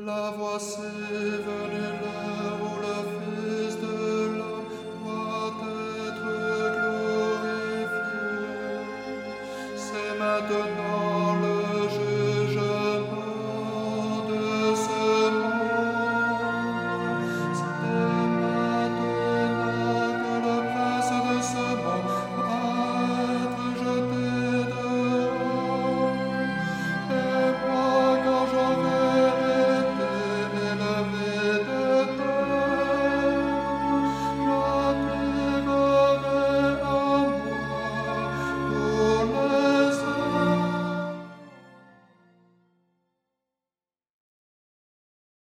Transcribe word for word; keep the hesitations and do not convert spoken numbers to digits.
La voici venue l'heure où le Fils de l'homme doit être glorifié. C'est maintenant